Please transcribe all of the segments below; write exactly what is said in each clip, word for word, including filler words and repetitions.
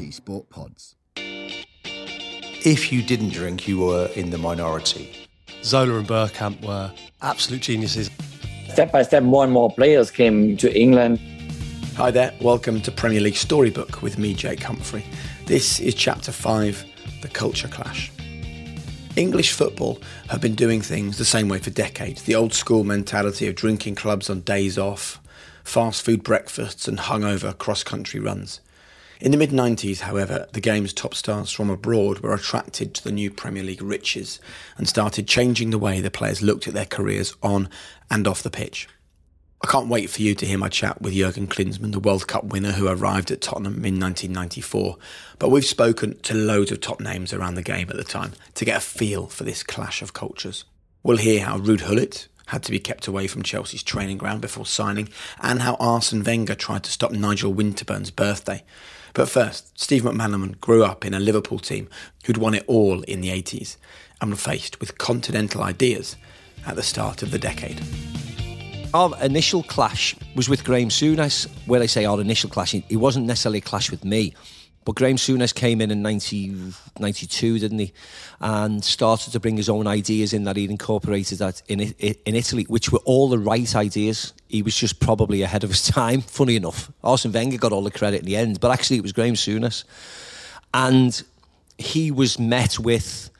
B T Sport Pods. If you didn't drink, you were in the minority. Zola and Bergkamp were absolute geniuses. Step by step, more and more players came to England. Hi there, welcome to Premier League Storybook with me, Jake Humphrey. This is Chapter five, The Culture Clash. English football have been doing things the same way for decades. The old school mentality of drinking clubs on days off, fast food breakfasts and hungover cross-country runs. In the mid nineties, however, the game's top stars from abroad were attracted to the new Premier League riches and started changing the way the players looked at their careers on and off the pitch. I can't wait for you to hear my chat with Jurgen Klinsmann, the World Cup winner who arrived at Tottenham in nineteen ninety-four. But we've spoken to loads of top names around the game at the time to get a feel for this clash of cultures. We'll hear how Ruud Gullit had to be kept away from Chelsea's training ground before signing, and how Arsene Wenger tried to stop Nigel Winterburn's birthday. But first, Steve McManaman grew up in a Liverpool team who'd won it all in the eighties and were faced with continental ideas at the start of the decade. Our initial clash was with Graham Souness. Where I say our initial clash, it wasn't necessarily a clash with me, but Graham Souness came in in nineteen ninety-two, didn't he? And started to bring his own ideas in that he'd incorporated that in in Italy, which were all the right ideas. He was just probably ahead of his time, funny enough. Arsene Wenger got all the credit in the end, but actually it was Graham Souness. And he was met with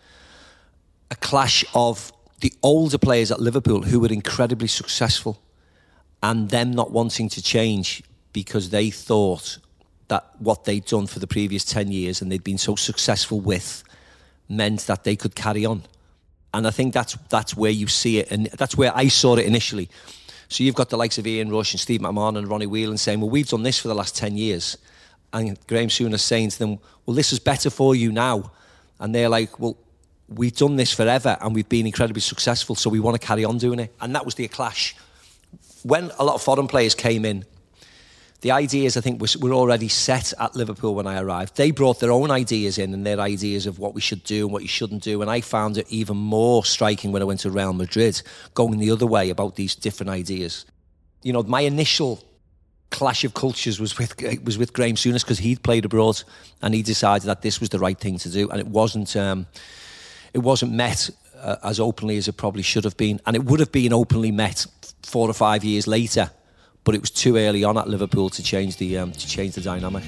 a clash of the older players at Liverpool who were incredibly successful and them not wanting to change because they thought that what they'd done for the previous ten years and they'd been so successful with meant that they could carry on. And I think that's that's where you see it, and that's where I saw it initially. So you've got the likes of Ian Rush and Steve McMahon and Ronnie Whelan saying, well, we've done this for the last ten years. And Graham Souness saying to them, well, this is better for you now. And they're like, well, we've done this forever and we've been incredibly successful, so we want to carry on doing it. And that was the clash. When a lot of foreign players came in, the ideas, I think, were already set at Liverpool when I arrived. They brought their own ideas in and their ideas of what we should do and what you shouldn't do. And I found it even more striking when I went to Real Madrid, going the other way about these different ideas. You know, my initial clash of cultures was with was with Graham Souness because he'd played abroad and he decided that this was the right thing to do. And it wasn't... Um, It wasn't met uh, as openly as it probably should have been. And it would have been openly met four or five years later, but it was too early on at Liverpool to change the um, to change the dynamic.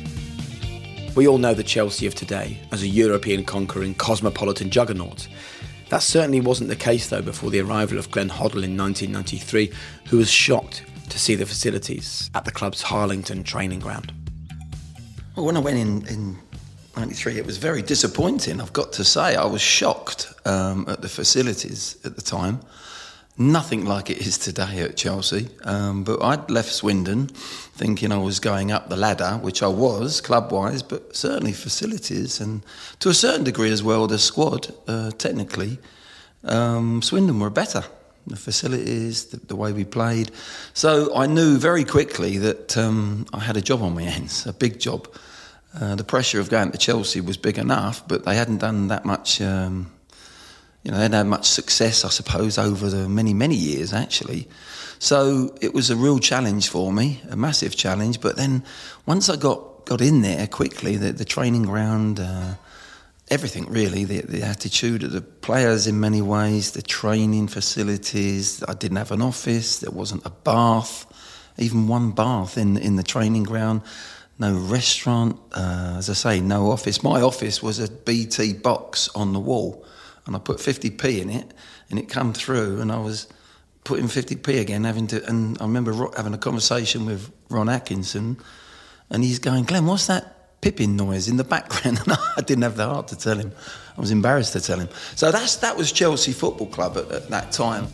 We all know the Chelsea of today as a European conquering cosmopolitan juggernaut. That certainly wasn't the case, though, before the arrival of Glenn Hoddle in nineteen ninety-three, who was shocked to see the facilities at the club's Harlington training ground. Well, when I went in... in ninety-three, it was very disappointing, I've got to say. I was shocked um, at the facilities at the time. Nothing like it is today at Chelsea. Um, but I'd left Swindon thinking I was going up the ladder, which I was, club-wise, but certainly facilities. And to a certain degree as well, the squad, uh, technically, um, Swindon were better. The facilities, the, the way we played. So I knew very quickly that um, I had a job on my hands, a big job. Uh, the pressure of going to Chelsea was big enough, but they hadn't done that much, um, you know, they hadn't had much success, I suppose, over the many, many years, actually. So it was a real challenge for me, a massive challenge. But then once I got, got in there quickly, the, the training ground, uh, everything really, the, the attitude of the players in many ways, the training facilities, I didn't have an office, there wasn't a bath, even one bath in, in the training ground. No restaurant, uh, as I say, no office. My office was a B T box on the wall, and I put fifty p in it, and it come through, and I was putting fifty p again, having to. And I remember having a conversation with Ron Atkinson, and he's going, "Glenn, what's that pipping noise in the background?" And I didn't have the heart to tell him. I was embarrassed to tell him. So that's that was Chelsea Football Club at, at that time.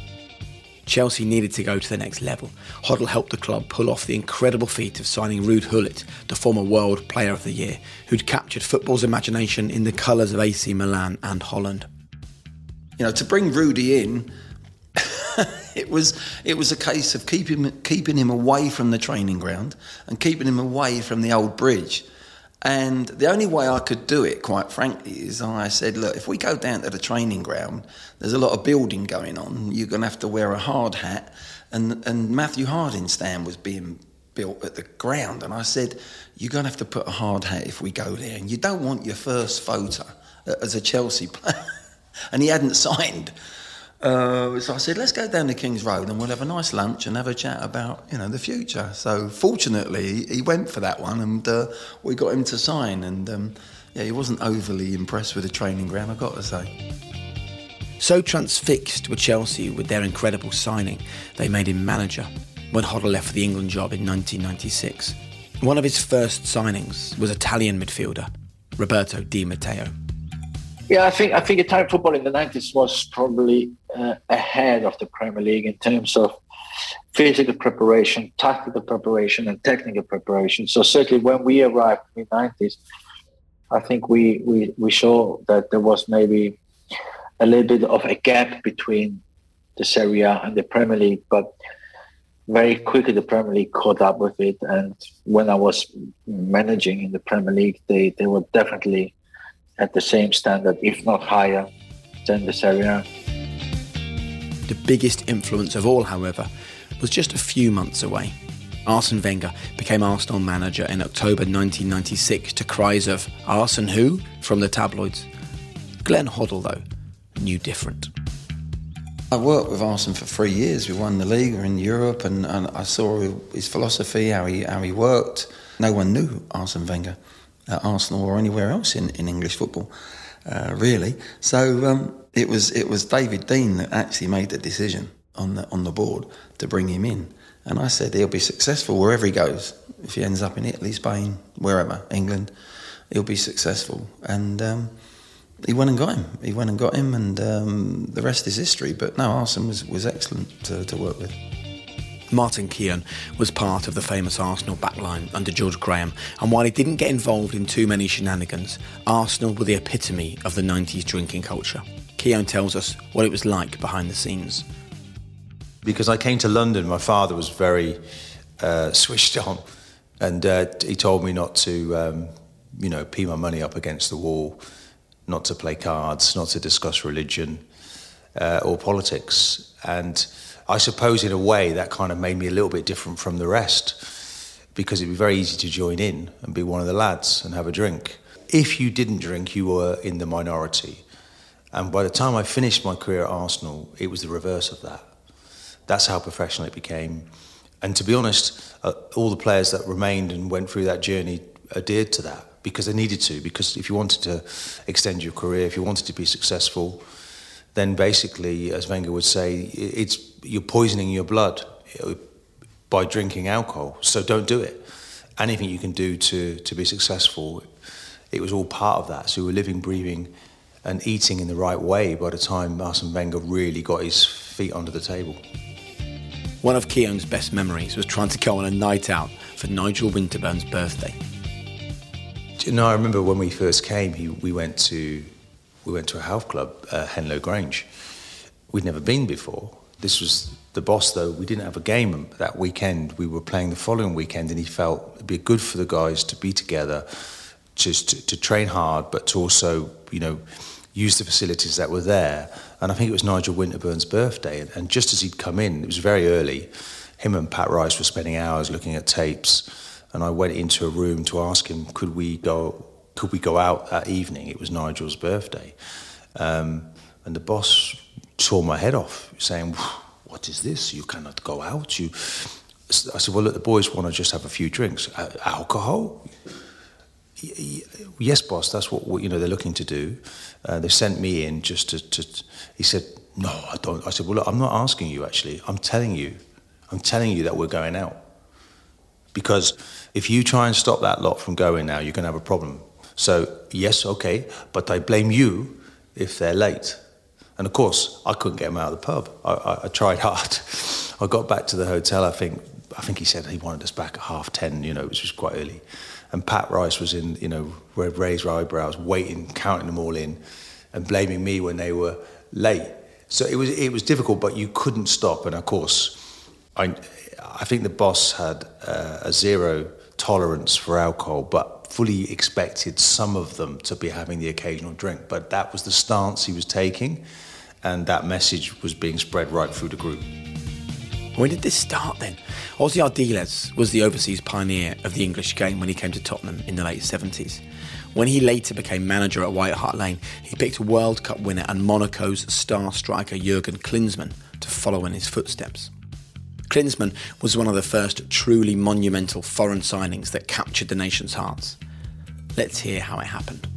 Chelsea needed to go to the next level. Hoddle helped the club pull off the incredible feat of signing Ruud Gullit, the former World Player of the Year, who'd captured football's imagination in the colours of A C Milan and Holland. You know, to bring Rudy in, it was it was a case of keeping keeping him away from the training ground and keeping him away from the old bridge. And the only way I could do it, quite frankly, is I said, look, if we go down to the training ground, there's a lot of building going on. You're going to have to wear a hard hat. And and Matthew Harding's stand was being built at the ground. And I said, you're going to have to put a hard hat if we go there. And you don't want your first photo as a Chelsea player. And he hadn't signed. Uh, so I said, let's go down to King's Road and we'll have a nice lunch and have a chat about, you know, the future. So fortunately, he went for that one and uh, we got him to sign. And um, yeah, he wasn't overly impressed with the training ground, I've got to say. So transfixed were Chelsea with their incredible signing, they made him manager when Hoddle left for the England job in nineteen ninety-six. One of his first signings was Italian midfielder Roberto Di Matteo. Yeah, I think I think Italian football in the nineties was probably uh, ahead of the Premier League in terms of physical preparation, tactical preparation, and technical preparation. So certainly when we arrived in the nineties, I think we, we, we saw that there was maybe a little bit of a gap between the Serie A and the Premier League, but very quickly the Premier League caught up with it. And when I was managing in the Premier League, they, they were definitely at the same standard, if not higher, than the Serie A. The biggest influence of all, however, was just a few months away. Arsene Wenger became Arsenal manager in October nineteen ninety-six to cries of "Arsene who?" from the tabloids. Glenn Hoddle, though, knew different. I worked with Arsene for three years. We won the league in Europe, and, and I saw his philosophy, how he how he worked. No one knew Arsene Wenger at Arsenal or anywhere else in, in English football, uh, really. So um, it was it was David Dein that actually made the decision on the on the board to bring him in. And I said he'll be successful wherever he goes. If he ends up in Italy, Spain, wherever, England, he'll be successful. And um, he went and got him. He went and got him, and um, the rest is history. But no, Arsene was, was excellent to, to work with. Martin Keown was part of the famous Arsenal backline under George Graham, and while he didn't get involved in too many shenanigans, Arsenal were the epitome of the nineties drinking culture. Keown tells us what it was like behind the scenes. Because I came to London, my father was very uh, switched on, and uh, he told me not to, um, you know, pee my money up against the wall, not to play cards, not to discuss religion uh, or politics. And I suppose in a way that kind of made me a little bit different from the rest, because it'd be very easy to join in and be one of the lads and have a drink. If you didn't drink, you were in the minority. And by the time I finished my career at Arsenal, it was the reverse of that. That's how professional it became. And to be honest, uh, all the players that remained and went through that journey adhered to that because they needed to. Because if you wanted to extend your career, if you wanted to be successful, then basically, as Wenger would say, it's you're poisoning your blood by drinking alcohol. So don't do it. Anything you can do to, to be successful, it was all part of that. So we were living, breathing and eating in the right way by the time Arsene Wenger really got his feet under the table. One of Keown's best memories was trying to go on a night out for Nigel Winterburn's birthday. You know, I remember when we first came, he, we went to we went to a health club, uh, Henlow Grange. We'd never been before. This was the boss, though. We didn't have a game that weekend. We were playing the following weekend, and he felt it'd be good for the guys to be together, just to, to train hard, but to also, you know, use the facilities that were there. And I think it was Nigel Winterburn's birthday. And, and just as he'd come in, it was very early, him and Pat Rice were spending hours looking at tapes. And I went into a room to ask him, could we go could we go out that evening? It was Nigel's birthday. Um, and the boss tore my head off, saying, what is this? You cannot go out. You. I said, well, look, the boys want to just have a few drinks. Uh, alcohol? Yes, boss, that's what, you know, they're looking to do. Uh, they sent me in just to, to... He said, no, I don't. I said, well, look, I'm not asking you, actually. I'm telling you. I'm telling you that we're going out. Because if you try and stop that lot from going now, you're going to have a problem. So, yes, okay, but I blame you if they're late. And, of course, I couldn't get them out of the pub. I, I, I tried hard. I got back to the hotel, I think... I think he said he wanted us back at half ten, you know, which was quite early. And Pat Rice was in, you know, raised eyebrows, waiting, counting them all in, and blaming me when they were late. So it was it was difficult, but you couldn't stop. And of course, I I think the boss had uh, a zero tolerance for alcohol, but fully expected some of them to be having the occasional drink. But that was the stance he was taking, and that message was being spread right through the group. When did this start then? Ossie Ardiles was the overseas pioneer of the English game when he came to Tottenham in the late seventies. When he later became manager at White Hart Lane, he picked World Cup winner and Monaco's star striker Jurgen Klinsmann to follow in his footsteps. Klinsmann was one of the first truly monumental foreign signings that captured the nation's hearts. Let's hear how it happened.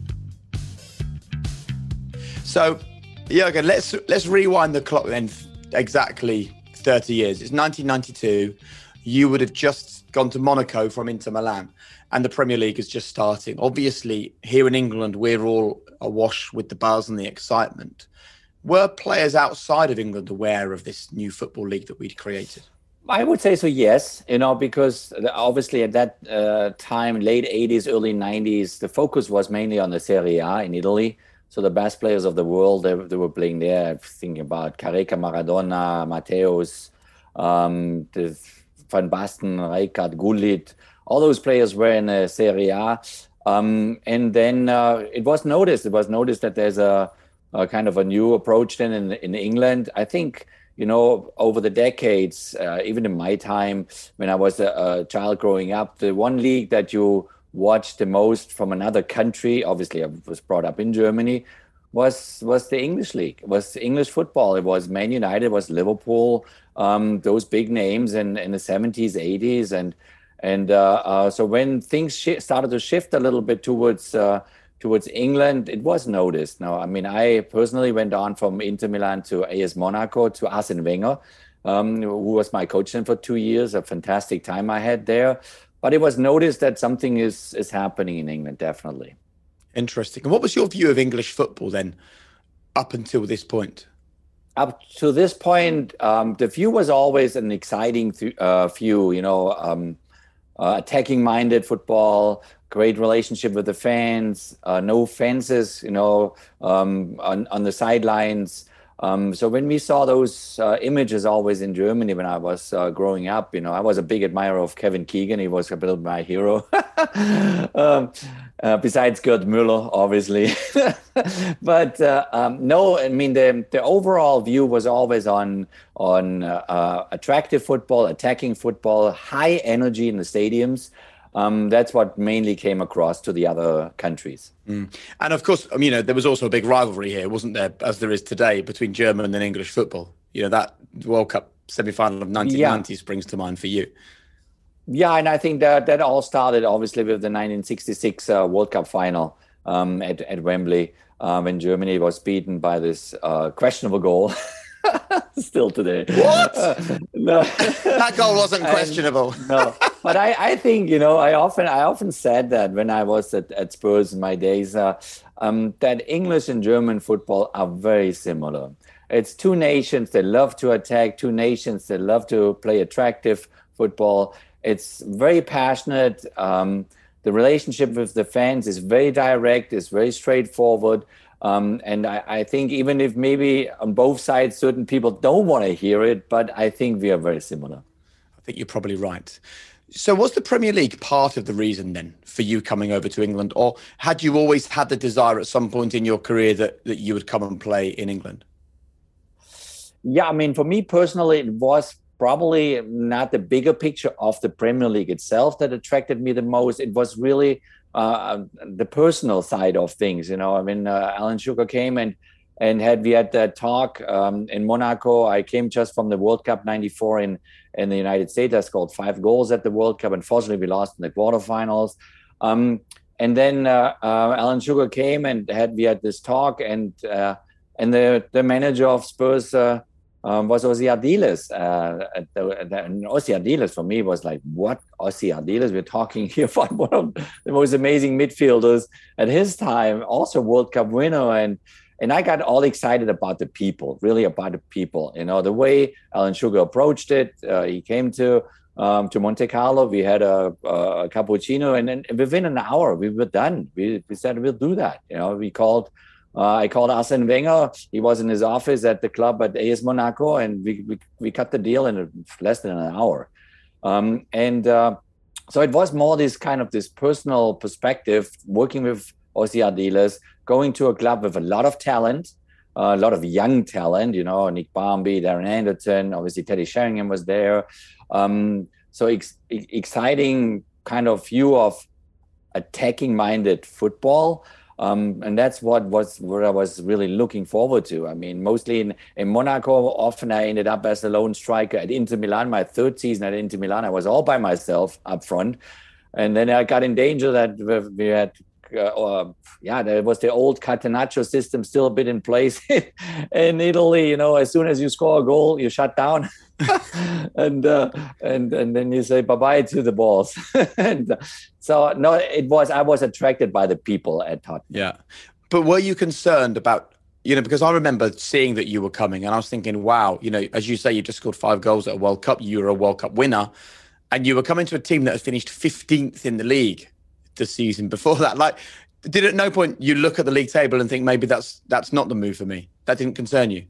So, Jurgen, let's let's rewind the clock then exactly thirty years. It's nineteen ninety-two. You would have just gone to Monaco from Inter Milan, and the Premier League is just starting. Obviously, here in England, we're all awash with the buzz and the excitement. Were players outside of England aware of this new football league that we'd created? I would say so, yes. You know, because obviously at that uh, time, late eighties, early nineties, the focus was mainly on the Serie A in Italy. So the best players of the world, they, they were playing there. Thinking about Careca, Maradona, Matthäus, um, the Van Basten, Rijkaard, Gullit. All those players were in the Serie A. Um, and then uh, it was noticed. It was noticed that there's a, a kind of a new approach then in, in England. I think, you know, over the decades, uh, even in my time, when I was a, a child growing up, the one league that you watched the most from another country, obviously I was brought up in Germany, was was the English league. It was English football. It was Man United, it was Liverpool, um, those big names in, in the seventies, eighties. And and uh, uh, so when things sh- started to shift a little bit towards uh, towards England, it was noticed. Now, I mean, I personally went on from Inter Milan to A S Monaco to Arsene Wenger, um, who was my coach then for two years, a fantastic time I had there. But it was noticed that something is is happening in England, definitely. Interesting. And what was your view of English football then, up until this point? Up to this point, um, the view was always an exciting th- uh, view, you know, um, uh, attacking-minded football, great relationship with the fans, uh, no fences, you know, um, on, on the sidelines. Um, so when we saw those uh, images always in Germany when I was uh, growing up, you know, I was a big admirer of Kevin Keegan. He was a bit of my hero. um, uh, besides Gerd Müller, obviously. But uh, um, no, I mean, the, the overall view was always on, on uh, uh, attractive football, attacking football, high energy in the stadiums. Um, that's what mainly came across to the other countries. Mm. And of course, I mean, you know, there was also a big rivalry here, wasn't there, as there is today, between German and English football. You know, that World Cup semi-final of nineteen ninety yeah. springs to mind for you. Yeah, and I think that that all started, obviously, with the nineteen sixty-six uh, World Cup final um, at, at Wembley, uh, when Germany was beaten by this uh, questionable goal. Still today. What? Uh, no. That goal wasn't questionable. And, no, but I, I think, you know, I often I often said that when I was at, at Spurs in my days, uh, um, that English and German football are very similar. It's two nations that love to attack, two nations that love to play attractive football. It's very passionate. Um, the relationship with the fans is very direct, it's very straightforward. Um, and I, I think even if maybe on both sides certain people don't want to hear it, but I think we are very similar. I think you're probably right. So was the Premier League part of the reason then for you coming over to England, or had you always had the desire at some point in your career that, that you would come and play in England? Yeah, I mean, for me personally, it was probably not the bigger picture of the Premier League itself that attracted me the most. It was really uh, the personal side of things. You know, I mean, uh, Alan Sugar came and and had we had that talk um, in Monaco. I came just from the World Cup ninety-four in in the United States. I scored five goals at the World Cup. Unfortunately, we lost in the quarterfinals. Um, and then uh, uh, Alan Sugar came and had we had this talk, and uh, and the the manager of Spurs. Uh, Um, was Ossie Ardiles. Uh, and Ossie Ardiles for me was like, what? Ossie Ardiles? We're talking here about one of the most amazing midfielders at his time, also World Cup winner. And and I got all excited about the people, really about the people. You know, the way Alan Sugar approached it. Uh, he came to um, to Monte Carlo. We had a, a cappuccino, and then within an hour we were done. We, we said we'll do that. You know, we called. Uh, I called Arsene Wenger. He was in his office at the club at A S Monaco, and we we, we cut the deal in less than an hour. Um, and uh, so it was more this kind of this personal perspective, working with Ossie Ardiles, going to a club with a lot of talent, Uh, a lot of young talent, you know, Nick Barmby, Darren Anderton, obviously Teddy Sheringham was there. Um, so ex- exciting kind of view of attacking-minded football. Um, and that's what was what I was really looking forward to. I mean, mostly in, in Monaco, often I ended up as a lone striker. At Inter Milan, my third season at Inter Milan, I was all by myself up front. And then I got in danger that we had, uh, uh, yeah, there was the old Catenaccio system still a bit in place in Italy. You know, as soon as you score a goal, you shut down. and uh, and and then you say bye-bye to the balls. and so no, it was I was attracted by the people at Tottenham. Yeah, but were you concerned about, you know, because I remember seeing that you were coming, and I was thinking, wow, you know, as you say, you just scored five goals at a World Cup. You were a World Cup winner, and you were coming to a team that had finished fifteenth in the league the season before that. Like, did at no point you look at the league table and think maybe that's that's not the move for me? That didn't concern you?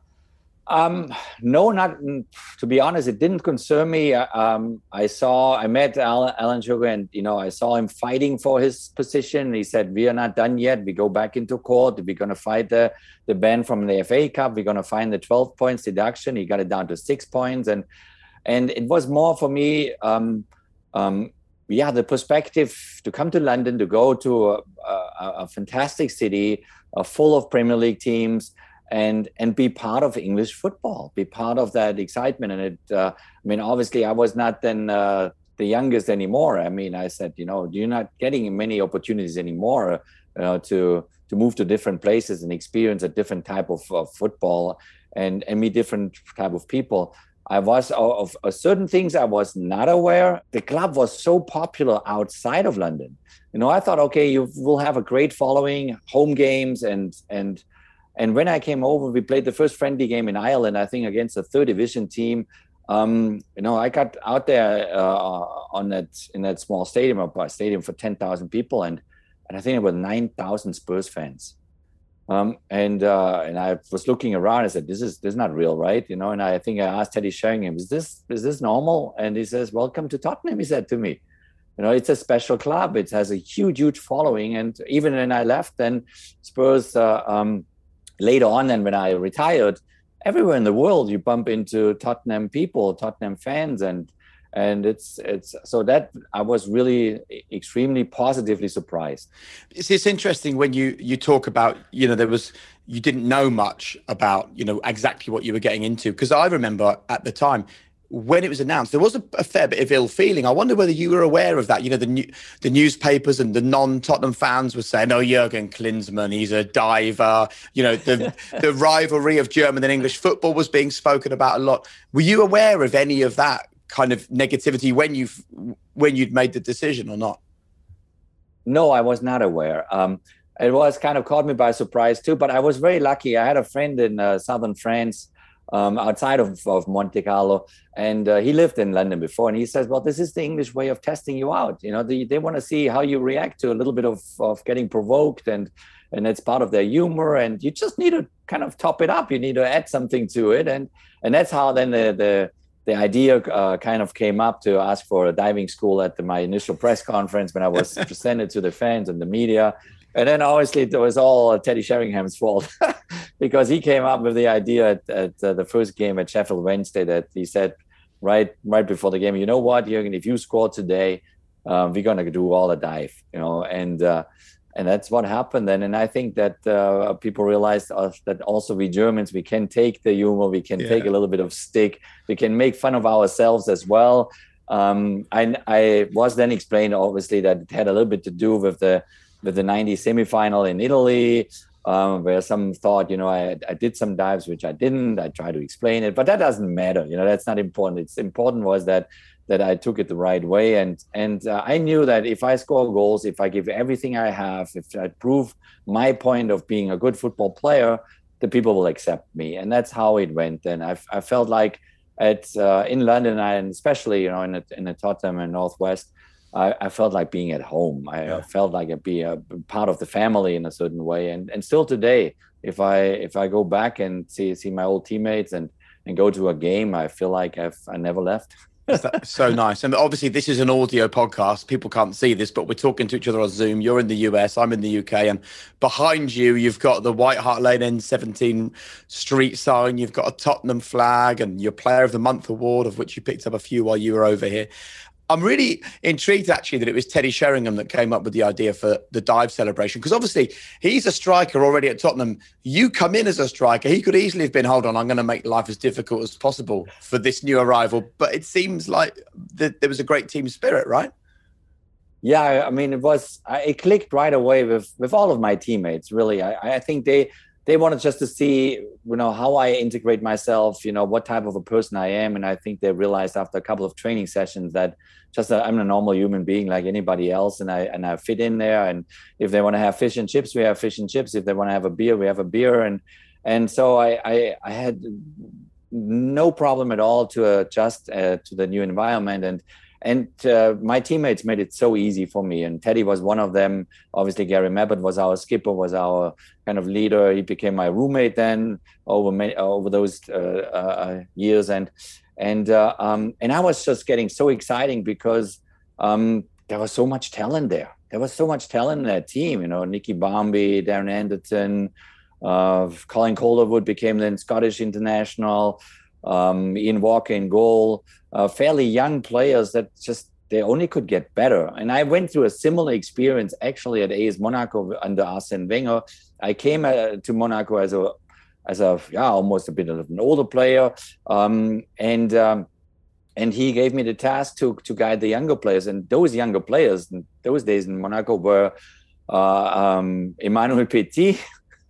Um, no, not to be honest. It didn't concern me. Um, I saw, I met Alan, Alan Sugar, and you know, I saw him fighting for his position. He said, "We are not done yet. We go back into court. We're going to fight the the ban from the F A Cup. We're going to find the twelve points deduction." He got it down to six points, and and it was more for me. Um, um, yeah, the perspective to come to London, to go to a, a, a fantastic city, uh, full of Premier League teams. And and be part of English football, be part of that excitement. And it, uh, I mean, obviously, I was not then uh, the youngest anymore. I mean, I said, you know, you're not getting many opportunities anymore, you know, to to move to different places and experience a different type of, of football and and meet different type of people. I was of, of certain things I was not aware. The club was so popular outside of London. You know, I thought, okay, you will have a great following, home games, and and. And when I came over, we played the first friendly game in Ireland, I think, against a third division team. Um, you know, I got out there uh, on that in that small stadium, a stadium for ten thousand people, and and I think it was nine thousand Spurs fans. Um, and uh, and I was looking around. I said, "This is this is not real, right?" You know. And I think I asked Teddy Sheringham, "Is this is this normal?" And he says, "Welcome to Tottenham," he said to me. You know, it's a special club. It has a huge, huge following. And even when I left, then Spurs. Uh, um, Later on, then when I retired, everywhere in the world you bump into Tottenham people, Tottenham fans, and and it's it's so that I was really extremely positively surprised. It's, it's interesting when you you talk about, you know, there was you didn't know much about, you know, exactly what you were getting into, because I remember at the time, when it was announced, there was a, a fair bit of ill feeling. I wonder whether you were aware of that. You know, the new, the newspapers and the non-Tottenham fans were saying, "Oh, Jurgen Klinsmann, he's a diver." You know, the the rivalry of German and English football was being spoken about a lot. Were you aware of any of that kind of negativity when you when you'd made the decision or not? No, I was not aware. Um, it was kind of caught me by surprise too. But I was very lucky. I had a friend in uh, southern France. Um, outside of, of Monte Carlo, and uh, he lived in London before, and he says, well, this is the English way of testing you out. You know, they, they want to see how you react to a little bit of, of getting provoked, and and it's part of their humor, and you just need to kind of top it up. You need to add something to it, and and that's how then the the, the idea uh, kind of came up to ask for a diving school at the, my initial press conference when I was presented to the fans and the media. And then obviously it was all Teddy Sheringham's fault because he came up with the idea at, at uh, the first game at Sheffield Wednesday that he said right right before the game, you know what, Jürgen, if you score today, um, we're going to do all the dive, you know, and uh, and that's what happened then. And I think that uh, people realized uh, that also we Germans, we can take the humor, we can yeah. take a little bit of stick, we can make fun of ourselves as well. Um, I, I was then explained, obviously, that it had a little bit to do with the with the nineties semifinal in Italy, um, where some thought, you know, I, I did some dives, which I didn't. I try to explain it, but that doesn't matter. You know, that's not important. It's important was that that I took it the right way. And and uh, I knew that if I score goals, if I give everything I have, if I prove my point of being a good football player, the people will accept me. And that's how it went. And I, I felt like at uh, in London, and especially, you know, in the, in the Tottenham and Northwest, I, I felt like being at home. I yeah. felt like I'd be a part of the family in a certain way. And and still today, if I if I go back and see see my old teammates and, and go to a game, I feel like I've I never left. That's so nice. And obviously this is an audio podcast. People can't see this, but we're talking to each other on Zoom. You're in the U S, I'm in the U K, and behind you, you've got the White Hart Lane N seventeen street sign. You've got a Tottenham flag and your Player of the Month award, of which you picked up a few while you were over here. I'm really intrigued, actually, that it was Teddy Sheringham that came up with the idea for the dive celebration, because obviously he's a striker already at Tottenham. You come in as a striker. He could easily have been, hold on, I'm going to make life as difficult as possible for this new arrival. But it seems like the, there was a great team spirit, right? Yeah, I mean, it was, it clicked right away with, with all of my teammates, really. I, I think they... They wanted just to see, you know, how I integrate myself, you know, what type of a person I am. And I think they realized after a couple of training sessions that just a, I'm a normal human being like anybody else. And I and I fit in there. And if they want to have fish and chips, we have fish and chips. If they want to have a beer, we have a beer. And and so I, I, I had no problem at all to adjust uh, to the new environment. And And uh, my teammates made it so easy for me. And Teddy was one of them. Obviously, Gary Mabbutt was our skipper, was our kind of leader. He became my roommate then over many, over those uh, uh, years. And and uh, um, and I was just getting so exciting because um, there was so much talent there. There was so much talent in that team. You know, Nicky Barmby, Darren Anderton, uh, Colin Calderwood became then Scottish international. Um, Ian Walker in goal. Uh, fairly young players that just, they only could get better. And I went through a similar experience actually at A S Monaco under Arsene Wenger. I came uh, to Monaco as a, as a, yeah, almost a bit of an older player. Um, and, um, and he gave me the task to, to guide the younger players. And those younger players in those days in Monaco were uh, um, Emmanuel Petit,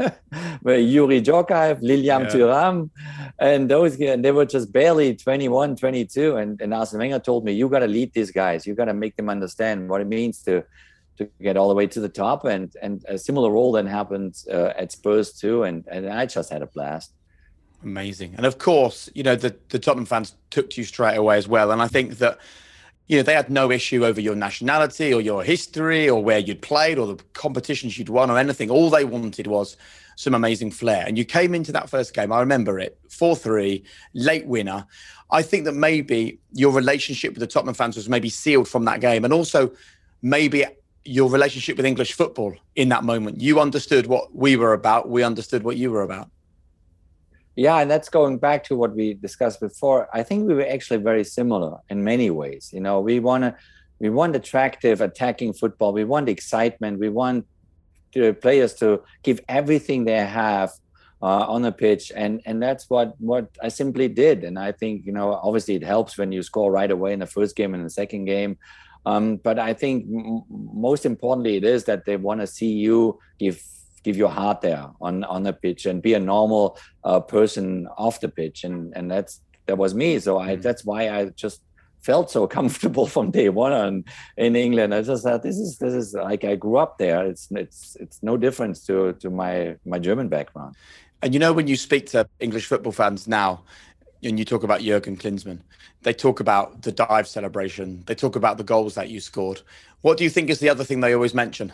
Yuri Djokaev, Lilian yeah. Thuram, and those and they were just barely twenty-one, twenty-two. And, and Arsene Wenger told me, you got to lead these guys. You got to make them understand what it means to to get all the way to the top. And and a similar role then happened uh, at Spurs too. And, and I just had a blast. Amazing. And of course, you know, the, the Tottenham fans took to you straight away as well. And I think that, you know, they had no issue over your nationality or your history or where you'd played or the competitions you'd won or anything. All they wanted was some amazing flair. And you came into that first game, I remember it, four three, late winner. I think that maybe your relationship with the Tottenham fans was maybe sealed from that game. And also maybe your relationship with English football in that moment. You understood what we were about. We understood what you were about. Yeah, and that's going back to what we discussed before. I think we were actually very similar in many ways. You know, we want to, we want attractive, attacking football. We want excitement. We want the players to give everything they have uh, on the pitch, and and that's what what I simply did. And I think, you know, obviously it helps when you score right away in the first game and the second game. Um, but I think m- most importantly, it is that they want to see you give. give your heart there on, on the pitch and be a normal uh, person off the pitch. And, and that's, that was me. So I, that's why I just felt so comfortable from day one on, in England. I just thought, this is, this is like, I grew up there. It's, it's, it's no difference to, to my, my German background. And you know, when you speak to English football fans now, and you talk about Jurgen Klinsmann, they talk about the dive celebration. They talk about the goals that you scored. What do you think is the other thing they always mention?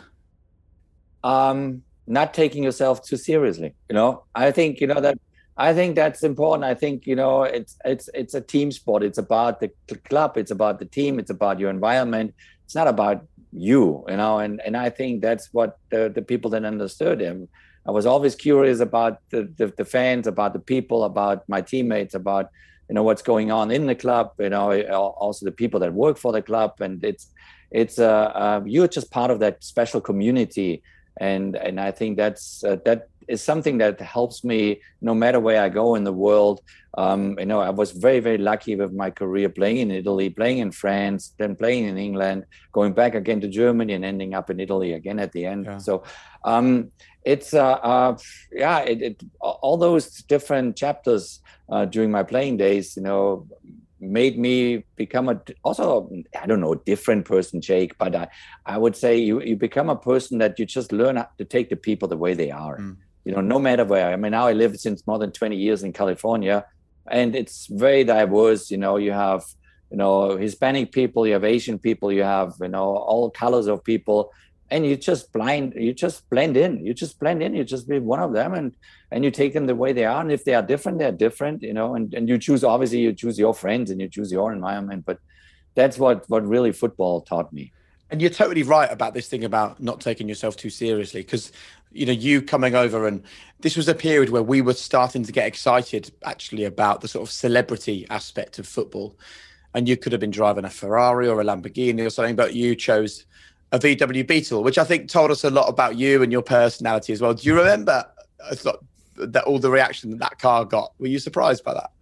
Um, not taking yourself too seriously. You know, I think, you know, that I think that's important. I think, you know, it's it's it's a team sport. It's about the club. It's about the team. It's about your environment. It's not about you, you know, and, and I think that's what the, the people that understood him. I was always curious about the, the, the fans, about the people, about my teammates, about, you know, what's going on in the club, you know, also the people that work for the club. And it's, it's uh, uh you're just part of that special community. And and I think that's uh, that is something that helps me no matter where I go in the world. Um, you know, I was very, very lucky with my career playing in Italy, playing in France, then playing in England, going back again to Germany and ending up in Italy again at the end. Yeah. So um, it's, uh, uh, yeah, it, it, all those different chapters uh, during my playing days, you know, made me become a also I don't know different person, Jake, but I, I would say you you become a person that you just learn how to take the people the way they are. Mm. You know, no matter where. I mean, now I live since more than twenty years in California, and it's very diverse. You know, you have you know Hispanic people, you have Asian people, you have you know all colors of people, and you just blind, you just blend in, you just blend in, you just be one of them, and and you take them the way they are. And if they are different, they're different, you know. And and you choose, obviously, you choose your friends and you choose your environment. But that's what what really football taught me. And you're totally right about this thing about not taking yourself too seriously, because, you know, you coming over, and this was a period where we were starting to get excited actually about the sort of celebrity aspect of football. And you could have been driving a Ferrari or a Lamborghini or something, but you chose a V W Beetle, which I think told us a lot about you and your personality as well. Do you remember that all the reaction that that car got? Were you surprised by that?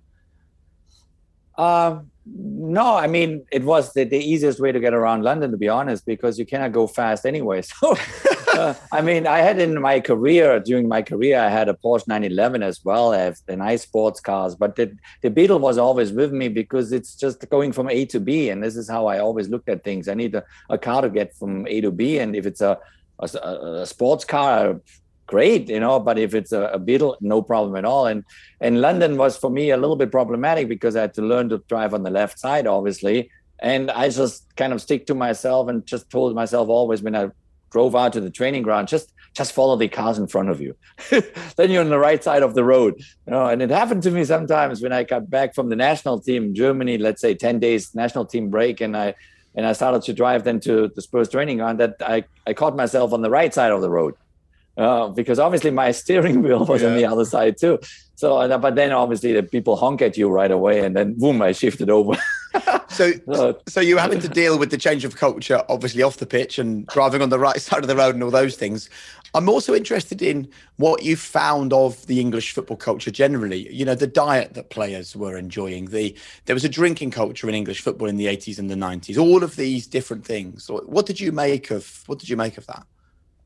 Um, no, I mean, it was the, the easiest way to get around London, to be honest, because you cannot go fast anyway. So, uh, I mean, I had in my career, during my career, I had a Porsche nine eleven as well as the nice sports cars. But the, the Beetle was always with me because it's just going from A to B. And this is how I always looked at things. I need a, a car to get from A to B. And if it's a, a, a sports car, great, you know, but if it's a, a Beetle, no problem at all. And and London was for me a little bit problematic because I had to learn to drive on the left side, obviously. And I just kind of stick to myself and just told myself always when I drove out to the training ground, just just follow the cars in front of you. Then you're on the right side of the road. You know, and it happened to me sometimes when I got back from the national team in Germany, let's say ten days national team break, and I and I started to drive then to the Spurs training ground, that I, I caught myself on the right side of the road. Uh, because obviously my steering wheel was yeah. on the other side too. So, uh, but then obviously the people honk at you right away, and then boom, I shifted over. so, so, so you were having to deal with the change of culture, obviously off the pitch and driving on the right side of the road and all those things. I'm also interested in what you found of the English football culture generally. You know, the diet that players were enjoying. The there was a drinking culture in English football in the eighties and the nineties. All of these different things. What did you make of? What did you make of that?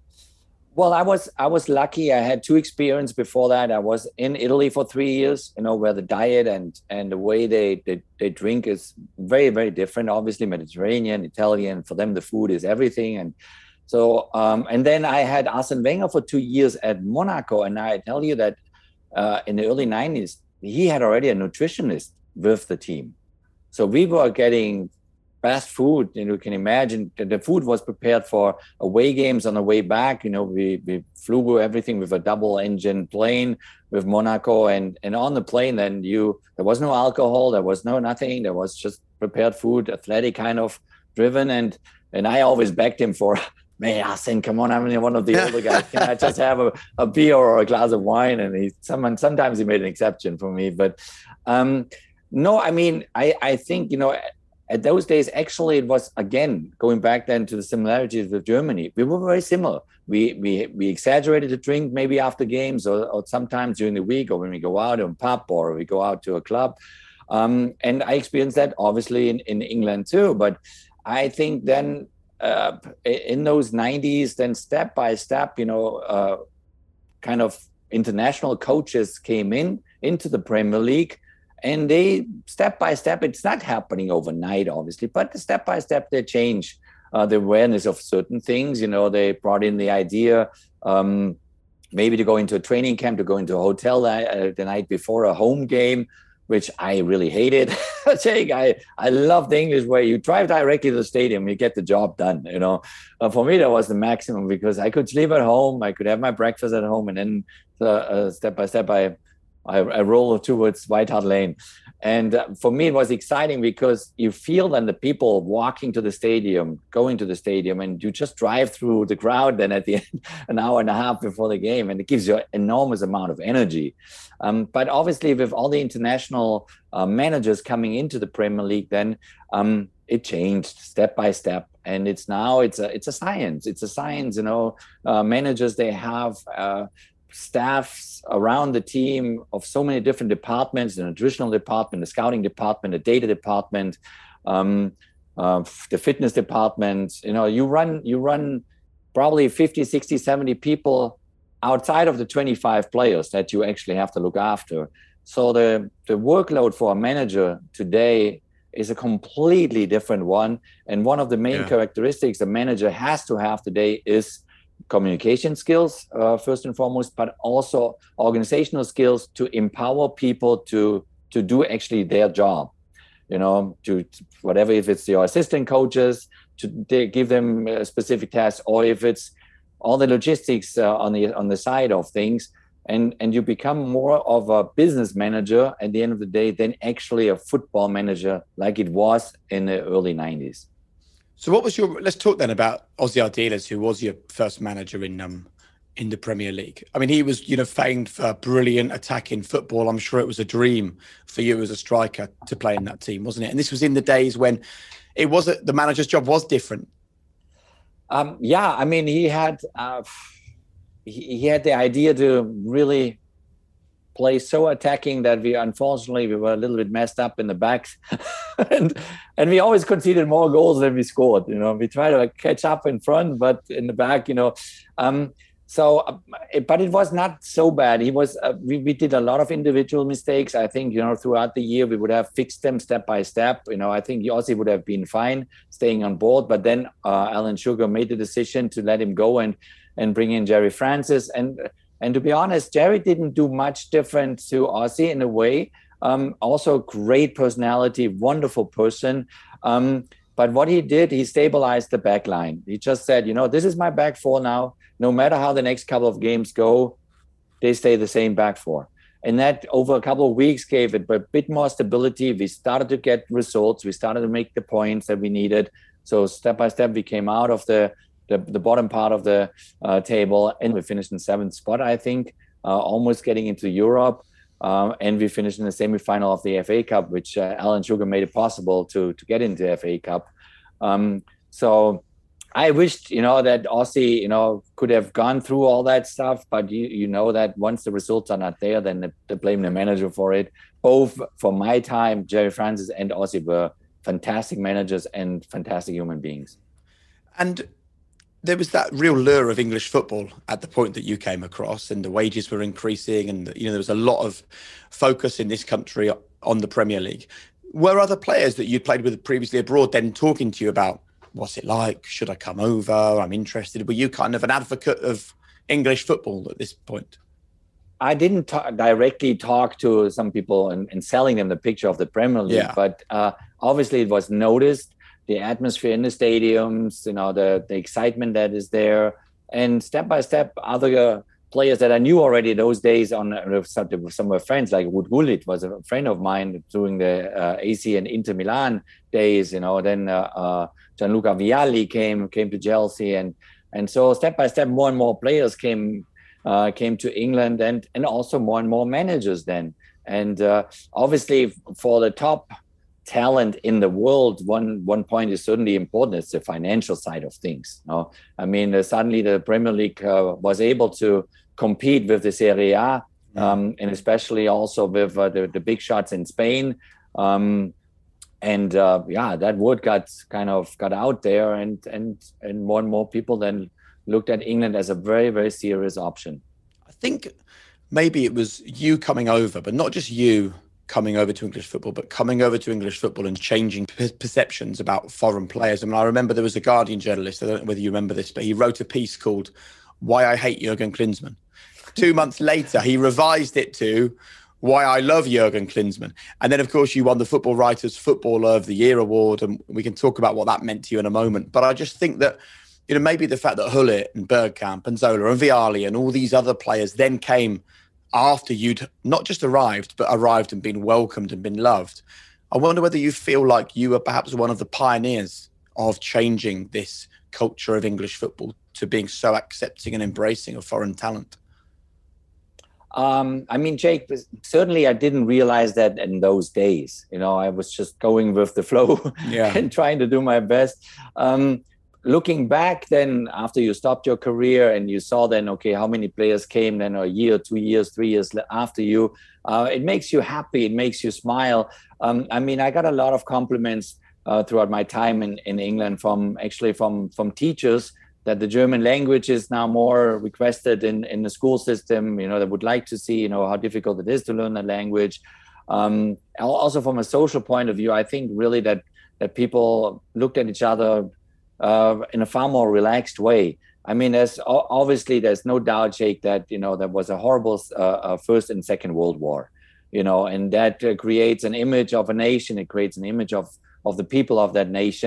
Well, I was I was lucky. I had two experiences before that. I was in Italy for three years, you know, where the diet and and the way they, they, they drink is very, very different. Obviously, Mediterranean, Italian, for them, the food is everything. And so, um, and then I had Arsene Wenger for two years at Monaco. And I tell you that uh, in the early nineties, he had already a nutritionist with the team. So we were getting fast food, you know, you can imagine the food was prepared for away games on the way back. You know, we, we flew everything with a double engine plane with Monaco, and, and on the plane, then you, there was no alcohol, there was no nothing, there was just prepared food, athletic kind of driven. And, and I always begged him for, man, Arsene, come on, I'm one of the older guys. Can I just have a, a beer or a glass of wine? And he, someone, sometimes he made an exception for me, but um, no, I mean, I, I think, you know, at those days, actually, it was, again, going back then to the similarities with Germany. We were very similar. We we we exaggerated the drink maybe after games or, or sometimes during the week, or when we go out to a pub or we go out to a club. Um, and I experienced that, obviously, in, in England too. But I think then uh, in those nineties, then step by step, you know, uh, kind of international coaches came in into the Premier League. And they, step by step, it's not happening overnight, obviously, but step by step, they change uh, the awareness of certain things. You know, they brought in the idea um, maybe to go into a training camp, to go into a hotel uh, the night before a home game, which I really hated. I, I love the English way. You drive directly to the stadium, you get the job done, you know. Uh, for me, that was the maximum because I could sleep at home, I could have my breakfast at home, and then uh, uh, step by step, I I, I roll towards White Hart Lane. And uh, for me, it was exciting because you feel then the people walking to the stadium, going to the stadium, and you just drive through the crowd then at the end, an hour and a half before the game, and it gives you an enormous amount of energy. Um, but obviously, with all the international uh, managers coming into the Premier League, then um, it changed step by step. And it's now, it's a, it's a science. It's a science, you know, uh, managers, they have... Uh, staffs around the team of so many different departments, the nutritional department, the scouting department, the data department, um, uh, the fitness department. You know, you run, you run probably fifty, sixty, seventy people outside of the twenty-five players that you actually have to look after. So the, the workload for a manager today is a completely different one. And one of the main yeah. characteristics a manager has to have today is communication skills, uh, first and foremost, but also organizational skills to empower people to to do actually their job. You know, to whatever, if it's your assistant coaches, to de- give them a specific task, or if it's all the logistics uh, on the on the side of things, and and you become more of a business manager at the end of the day than actually a football manager like it was in the early nineties. So what was your, let's talk then about Ossie Ardiles, who was your first manager in um in the Premier League. I mean, he was, you know, famed for brilliant attacking football. I'm sure it was a dream for you as a striker to play in that team, wasn't it? And this was in the days when it was, a, the manager's job was different. Um, yeah, I mean, he had uh, he, he had the idea to really play so attacking that we, unfortunately, we were a little bit messed up in the back, and and we always conceded more goals than we scored. You know, we try to catch up in front, but in the back, you know. Um, so, uh, but it was not so bad. He was. Uh, we we did a lot of individual mistakes. I think, you know, throughout the year we would have fixed them step by step. You know, I think Ossie would have been fine staying on board, but then uh, Alan Sugar made the decision to let him go and and bring in Gerry Francis. And and to be honest, Gerry didn't do much different to Ossie in a way. Um, also, great personality, wonderful person. Um, but what he did, he stabilized the back line. He just said, you know, this is my back four now. No matter how the next couple of games go, they stay the same back four. And that over a couple of weeks gave it a bit more stability. We started to get results. We started to make the points that we needed. So step by step, we came out of the the, the bottom part of the uh, table, and we finished in seventh spot, I think, uh, almost getting into Europe. Um, and we finished in the semifinal of the F A Cup, which uh, Alan Sugar made it possible to to get into the F A Cup. Um, so I wished, you know, that Ossie, you know, could have gone through all that stuff, but you you know that once the results are not there, then they, they blame the manager for it. Both for my time, Gerry Francis and Ossie were fantastic managers and fantastic human beings. And there was that real lure of English football at the point that you came across, and the wages were increasing, and you know there was a lot of focus in this country on the Premier League. Were other players that you'd played with previously abroad then talking to you about what's it like? Should I come over? I'm interested. Were you kind of an advocate of English football at this point? I didn't talk, directly talk to some people and, and selling them the picture of the Premier League, yeah. but uh, obviously it was noticed. The atmosphere in the stadiums, you know, the, the excitement that is there. And step by step, other players that I knew already those days on uh, some, some were friends, like Ruud Gullit was a friend of mine during the uh, A C and Inter Milan days, you know, then uh, uh, Gianluca Vialli came came to Chelsea. And and so step by step, more and more players came uh, came to England, and, and also more and more managers then. And uh, obviously for the top talent in the world, one one point is certainly important. It's the financial side of things. You know? I mean, uh, suddenly the Premier League uh, was able to compete with the Serie A, um, and especially also with uh, the, the big shots in Spain. Um, and uh, yeah, that word got kind of got out there, and and and more and more people then looked at England as a very, very serious option. I think maybe it was you coming over, but not just you coming over to English football, but coming over to English football and changing per- perceptions about foreign players. I mean, I remember there was a Guardian journalist, I don't know whether you remember this, but he wrote a piece called Why I Hate Jurgen Klinsmann. Two months later, he revised it to Why I Love Jurgen Klinsmann. And then, of course, you won the Football Writers Footballer of the Year award, and we can talk about what that meant to you in a moment. But I just think that, you know, maybe the fact that Gullit and Bergkamp and Zola and Vialli and all these other players then came after you'd not just arrived, but arrived and been welcomed and been loved. I wonder whether you feel like you were perhaps one of the pioneers of changing this culture of English football to being so accepting and embracing of foreign talent. Um, I mean, Jake, certainly I didn't realize that in those days. You know, I was just going with the flow yeah. and trying to do my best. Um, Looking back then, after you stopped your career and you saw then, okay, how many players came then a year, two years, three years after you, uh, it makes you happy. It makes you smile. Um, I mean, I got a lot of compliments uh, throughout my time in, in England from actually from, from teachers that the German language is now more requested in, in the school system. You know, they would like to see, you know, how difficult it is to learn the language. Um, also from a social point of view, I think really that, that people looked at each other Uh, in a far more relaxed way. I mean, there's obviously there's no doubt, Jake, that you know there was a horrible uh, uh, First and Second World War, you know, and that uh, creates an image of a nation. It creates an image of of the people of that nation,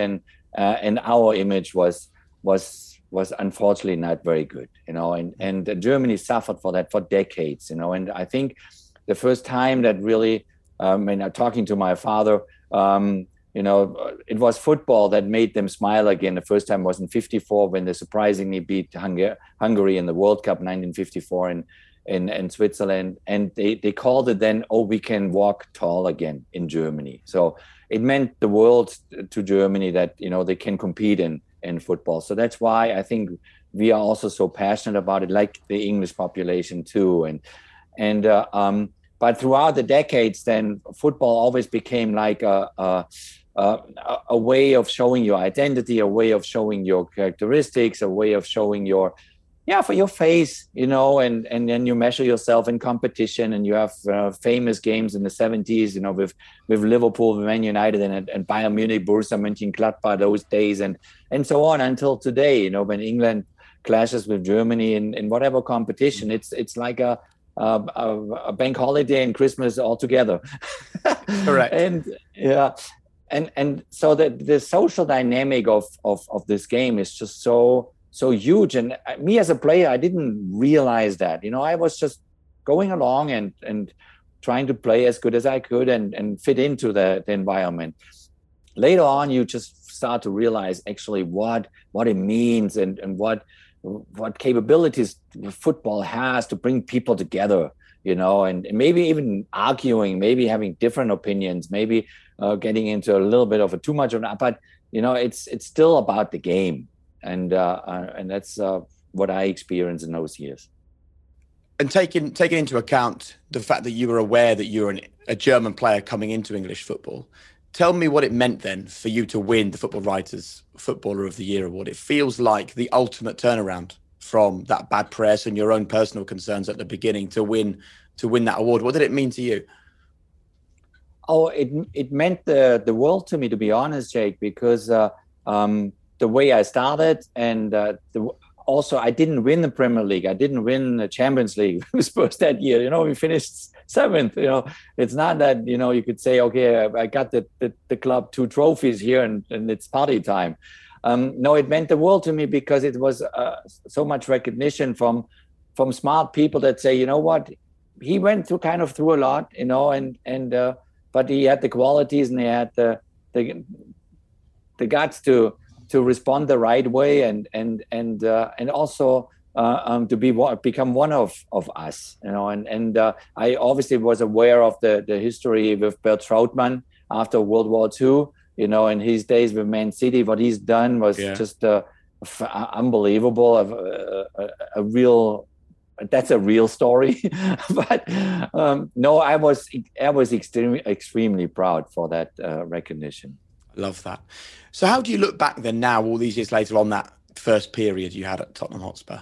uh, and our image was was was unfortunately not very good, you know, and and Germany suffered for that for decades, you know, and I think the first time that really, um, and I'm talking to my father, um, you know, it was football that made them smile again. The first time was in fifty-four when they surprisingly beat Hung- Hungary in the World Cup nineteen fifty-four in, in, in Switzerland. And they, they called it then, oh, we can walk tall again in Germany. So it meant the world to Germany that, you know, they can compete in, in football. So that's why I think we are also so passionate about it, like the English population too. And, and, uh, um, but throughout the decades, then football always became like a, a Uh, a, a way of showing your identity, a way of showing your characteristics, a way of showing your, yeah, for your face, you know, and, and then you measure yourself in competition, and you have uh, famous games in the seventies, you know, with, with Liverpool, with Man United, and, and Bayern Munich, Borussia Mönchengladbach, those days, and, and so on until today, you know, when England clashes with Germany in, in whatever competition, it's, it's like a, a, a bank holiday and Christmas all together. Correct. And yeah. And and so the, the social dynamic of, of, of this game is just so so huge. And me as a player, I didn't realize that. You know, I was just going along and, and trying to play as good as I could and, and fit into the, the environment. Later on, you just start to realize actually what what it means and, and what what capabilities football has to bring people together. You know, and maybe even arguing, maybe having different opinions, maybe uh, getting into a little bit of a too much of that. But, you know, it's it's still about the game. And uh, uh, and that's uh, what I experienced in those years. And taking taking into account the fact that you were aware that you were an, a German player coming into English football, tell me what it meant then for you to win the Football Writers Footballer of the Year award. It feels like the ultimate turnaround from that bad press and your own personal concerns at the beginning to win to win that award. What did it mean to you? Oh, it it meant the the world to me, to be honest, Jake, because uh, um, the way I started, and uh, the, also I didn't win the Premier League. I didn't win the Champions League with Spurs that year. You know, we finished seventh. You know, it's not that, you know, you could say, okay, I got the the, the club two trophies here, and, and it's party time. Um, no, it meant the world to me because it was uh, so much recognition from from smart people that say, you know what, he went through kind of through a lot, you know, and and uh, but he had the qualities and he had the the, the guts to to respond the right way and and and uh, and also uh, um, to be become one of of us, you know. And and uh, I obviously was aware of the the history with Bert Trautmann after World War Two. You know, in his days with Man City, what he's done was yeah. just uh, f- unbelievable. A, a, a real, that's a real story. But um, no, I was I was extremely extremely proud for that uh, recognition. Love that. So, how do you look back then now, all these years later, on that first period you had at Tottenham Hotspur?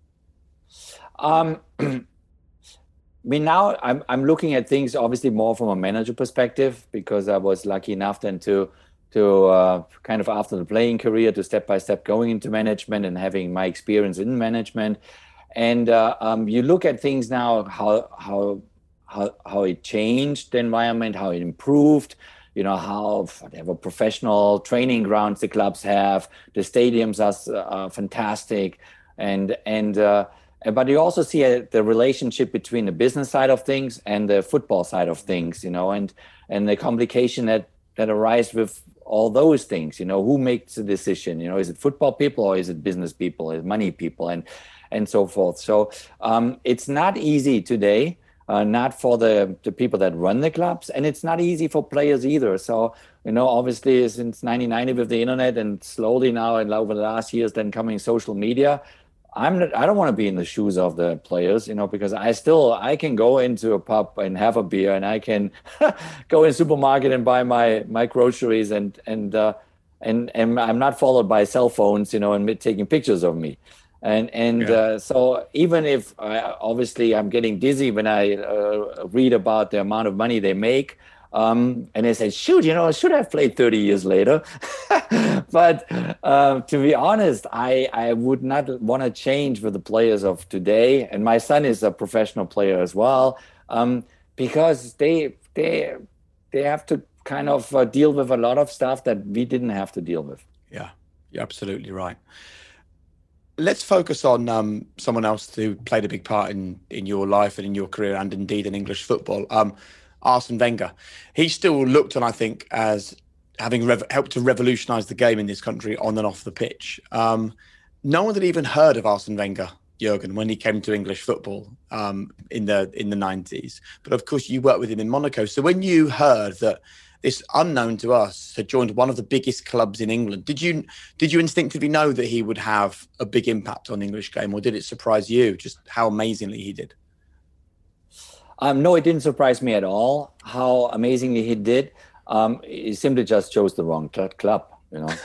Um, I mean, now I'm I'm looking at things obviously more from a manager perspective, because I was lucky enough then to. to uh, kind of after the playing career to step by step going into management and having my experience in management. And uh, um, you look at things now, how, how, how, how it changed the environment, how it improved, you know, how whatever professional training grounds the clubs have, the stadiums are uh, fantastic. And, and, uh, but you also see a, the relationship between the business side of things and the football side of things, you know, and, and the complication that, that arise with all those things. You know, who makes the decision? You know, is it football people or is it business people, is it money people, and and so forth. So um, it's not easy today, uh, not for the, the people that run the clubs, and it's not easy for players either. So, you know, obviously since nineteen ninety with the internet, and slowly now and over the last years then coming social media, I'm not, I don't want to be in the shoes of the players, you know, because I still, I can go into a pub and have a beer, and I can go in the supermarket and buy my, my groceries, and, and, uh, and, and I'm not followed by cell phones, you know, and taking pictures of me. And, and, yeah. uh, so even if I, obviously I'm getting dizzy when I uh, read about the amount of money they make, Um, and they said, shoot, you know, I should have played thirty years later. But uh, to be honest, I, I would not want to change with the players of today. And my son is a professional player as well, um, because they they they have to kind of uh, deal with a lot of stuff that we didn't have to deal with. Yeah, you're absolutely right. Let's focus on um, someone else who played a big part in, in your life and in your career, and indeed in English football, um, Arsene Wenger. He's still looked on, I think, as having rev- helped to revolutionise the game in this country on and off the pitch. Um, no one had even heard of Arsene Wenger, Jurgen, when he came to English football um, in the in the nineties. But of course, you worked with him in Monaco. So when you heard that this unknown to us had joined one of the biggest clubs in England, did you did you instinctively know that he would have a big impact on the English game, or did it surprise you just how amazingly he did? Um, no, it didn't surprise me at all how amazingly he did. Um, he simply just chose the wrong cl- club, you know.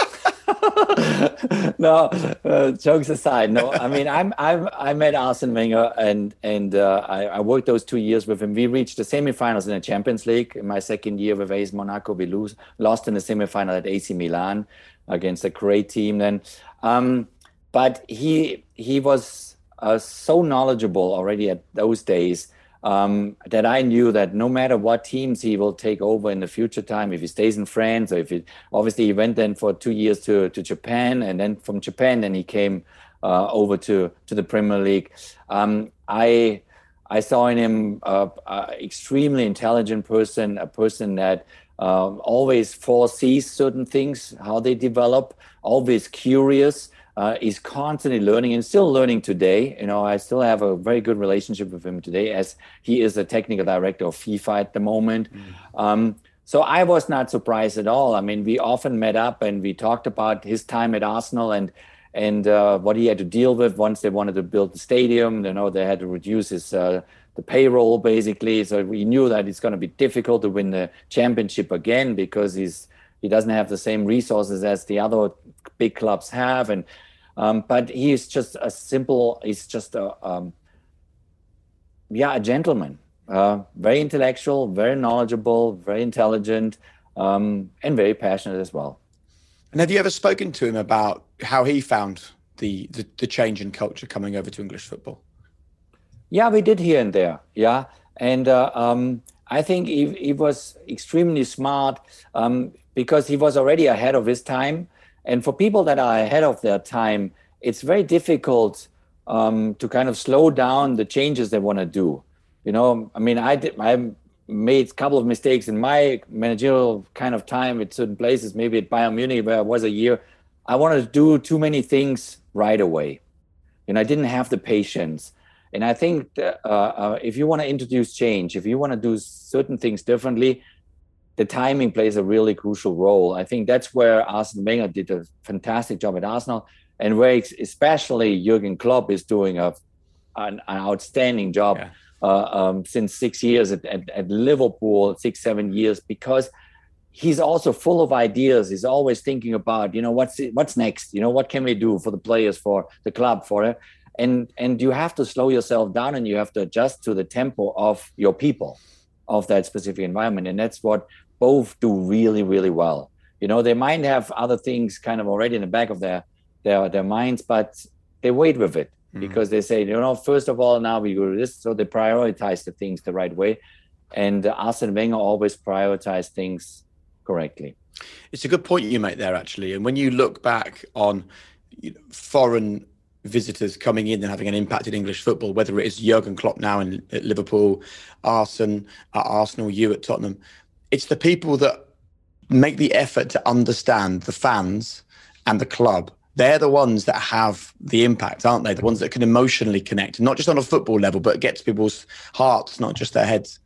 no, uh, jokes aside. No, I mean, I'm, I'm, I met Arsene Wenger, and and uh, I, I worked those two years with him. We reached the semifinals in the Champions League. In my second year with A S Monaco, we lose, lost in the semifinal at A C Milan against a great team. Then, um, but he he was uh, so knowledgeable already at those days. Um, that I knew that no matter what teams he will take over in the future time, if he stays in France, or if he, obviously he went then for two years to, to Japan, and then from Japan, then he came uh, over to, to the Premier League. Um, I I saw in him an extremely intelligent person, a person that um, always foresees certain things, how they develop, always curious. Uh, he's constantly learning and still learning today. You know, I still have a very good relationship with him today, as he is the technical director of FIFA at the moment. Mm. Um, so I was not surprised at all. I mean, we often met up and we talked about his time at Arsenal and and uh, what he had to deal with once they wanted to build the stadium. You know, they had to reduce his uh, the payroll basically. So we knew that it's going to be difficult to win the championship again because he's he doesn't have the same resources as the other big clubs have. And Um, but he is just a simple, he's just a, um, yeah, a gentleman, uh, very intellectual, very knowledgeable, very intelligent, um, and very passionate as well. And have you ever spoken to him about how he found the, the, the change in culture coming over to English football? Yeah, we did here and there. Yeah. And uh, um, I think he, he was extremely smart um, because he was already ahead of his time. And for people that are ahead of their time, it's very difficult um, to kind of slow down the changes they want to do. You know, I mean, I did, I made a couple of mistakes in my managerial kind of time at certain places, maybe at Bayern Munich, where I was a year. I wanted to do too many things right away. And I didn't have the patience. And I think that, uh, uh, if you want to introduce change, if you want to do certain things differently, the timing plays a really crucial role. I think that's where Arsene Wenger did a fantastic job at Arsenal, and where especially Jurgen Klopp is doing a, an, an outstanding job yeah. uh, um, since six years at, at, at Liverpool, six, seven years, because he's also full of ideas. He's always thinking about, you know, what's what's next? You know, what can we do for the players, for the club, for it? And, and you have to slow yourself down, and you have to adjust to the tempo of your people, of that specific environment. And that's what both do really, really well. You know, they might have other things kind of already in the back of their their, their minds, but they wait with it mm. because they say, you know, first of all, now we do this. So they prioritize the things the right way. And uh, Arsene Wenger always prioritized things correctly. It's a good point you make there, actually. And when you look back on you know, foreign visitors coming in and having an impact in English football, whether it is Jurgen Klopp now in, at Liverpool, Arsene at Arsenal, you at Tottenham, it's the people that make the effort to understand the fans and the club. They're the ones that have the impact, aren't they? The ones that can emotionally connect, not just on a football level, but get to people's hearts, not just their heads.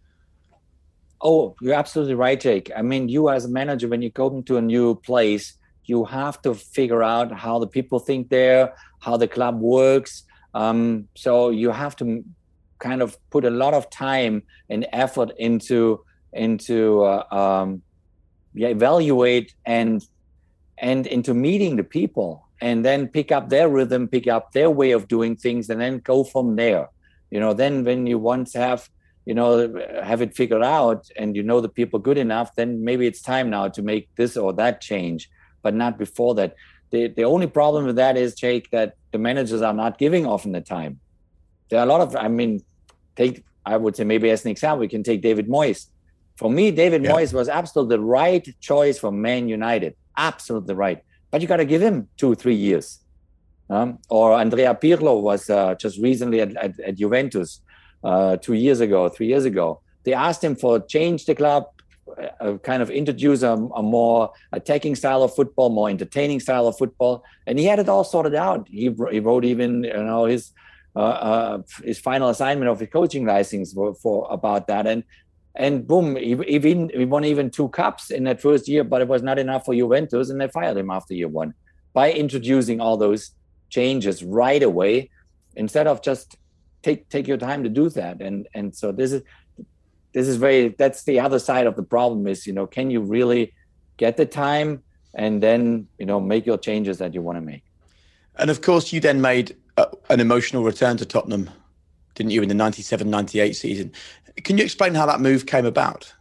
Oh, you're absolutely right, Jake. I mean, you as a manager, when you go into a new place, you have to figure out how the people think there, how the club works. Um, so you have to kind of put a lot of time and effort into into uh, um, yeah, evaluate and and into meeting the people, and then pick up their rhythm, pick up their way of doing things, and then go from there. You know, then when you once have, you know, have it figured out and you know the people good enough, then maybe it's time now to make this or that change, but not before that. The the only problem with that is, Jake, that the managers are not giving often the time. There are a lot of, I mean, take, I would say maybe as an example, we can take David Moyes. For me, David yeah. Moyes was absolutely the right choice for Man United. Absolutely right. but you got to give him two, three years. Um, or Andrea Pirlo was uh, just recently at, at, at Juventus uh, two years ago, three years ago. They asked him for change the club, uh, kind of introduce a, a more attacking style of football, more entertaining style of football, and he had it all sorted out. He, he wrote even you know his uh, uh, his final assignment of his coaching license for, for about that, and and boom, he, even he won even two cups in that first year, but it was not enough for Juventus, and they fired him after year one by introducing all those changes right away instead of just take take your time to do that. And and so this is this is very that's the other side of the problem is, you know, can you really get the time and then, you know, make your changes that you want to make. And of course you then made a, an emotional return to Tottenham, didn't you, in the ninety-seven ninety-eight season. Can you explain how that move came about?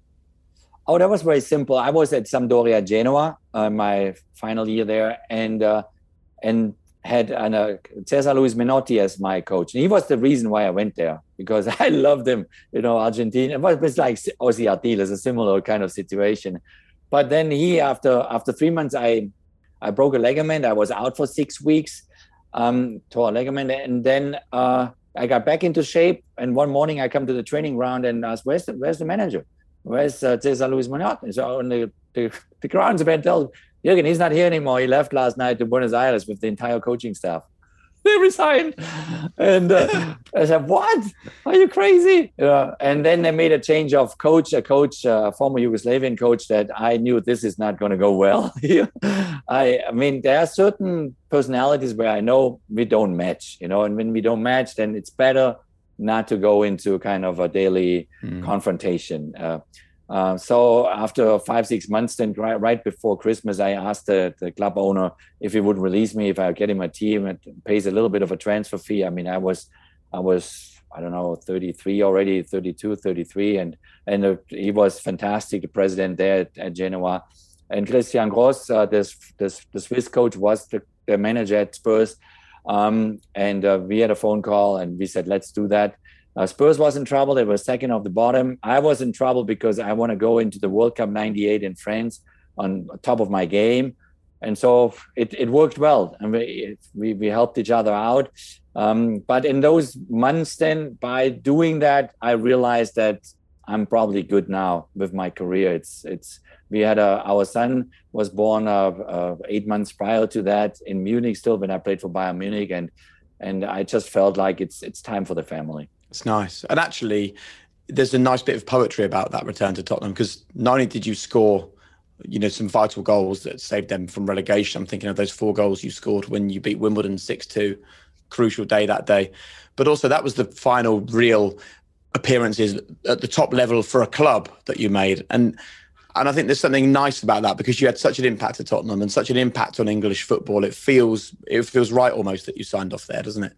Oh, that was very simple. I was at Sampdoria Genoa, uh, my final year there, and uh, and had an, uh, Cesar Luis Menotti as my coach. And he was the reason why I went there, because I loved him, you know, Argentina. It was, it was like Ozzy Artiles, a similar kind of situation. But then he, after after three months, I I broke a ligament. I was out for six weeks, um, tore a ligament. And then uh, I got back into shape. And one morning I come to the training ground and asked, where's the, where's the manager? Where's uh, Cesar Luis Menotti? So on the, the, the groundsman tells Jürgen, he's not here anymore. He left last night to Buenos Aires with the entire coaching staff. They resigned. And uh, I said, what? Are you crazy? Uh, and then they made a change of coach, a coach, a former Yugoslavian coach that I knew this is not going to go well here. I, I mean, there are certain personalities where I know we don't match, you know, and when we don't match, then it's better not to go into kind of a daily mm. confrontation. Uh, Uh, so after five, six months, then right, right before Christmas, I asked the, the club owner if he would release me, if I would get him a team. It pays a little bit of a transfer fee. I mean, I was, I was, I don't know, thirty-three already, thirty-two, thirty-three. And, and uh, he was fantastic, the president there at, at Genoa. And Christian Gross, uh, this, this, the Swiss coach, was the, the manager at Spurs. Um, and uh, we had a phone call and we said, let's do that. Uh, Spurs was in trouble. They were second off the bottom. I was in trouble because I want to go into the World Cup ninety-eight in France on top of my game. And so it, it worked well. And we, we, we helped each other out. Um, but in those months then, by doing that, I realized that I'm probably good now with my career. It's, it's, we had a, our son was born uh, uh, eight months prior to that in Munich still when I played for Bayern Munich. And, and I just felt like it's, it's time for the family. It's nice. And actually, there's a nice bit of poetry about that return to Tottenham, because not only did you score, you know, some vital goals that saved them from relegation. I'm thinking of those four goals you scored when you beat Wimbledon six two, crucial day that day. But also that was the final real appearances at the top level for a club that you made. And and I think there's something nice about that, because you had such an impact at Tottenham and such an impact on English football. It feels it feels right almost that you signed off there, doesn't it?